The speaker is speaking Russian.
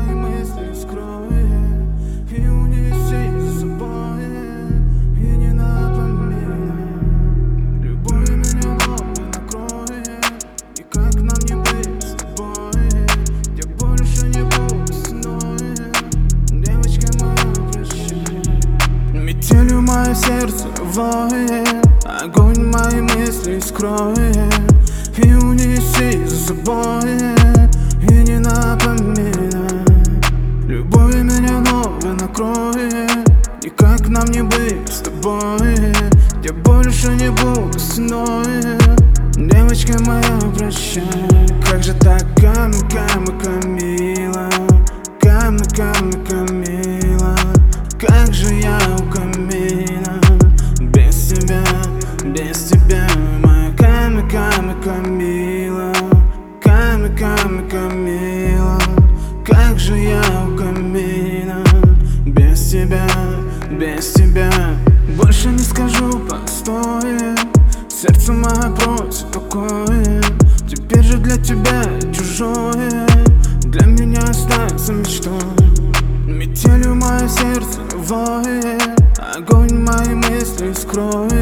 мои мысли скроет и унеси за собой, и не напоминай. Любовь меня новой накроет, и как нам не быть с тобой? Я больше не буду ценой, девочка моя, прощай. Метелью мое сердце воет, огонь мои мысли скроет и унеси за собой, и не напоминай. Любовь меня новой накроет, и как нам не быть с тобой? Я больше не буду ценой, девочка моя, прощай. Как же так, Камила, Камила, как же я у камина без тебя, моя Камила, Камила, как же я у камина без тебя. Больше не скажу постой, сердце мое просит покоя. Теперь же для тебя чужое, для меня остается мечтой. Метелью мое сердце воет, огонь мои мысли скроет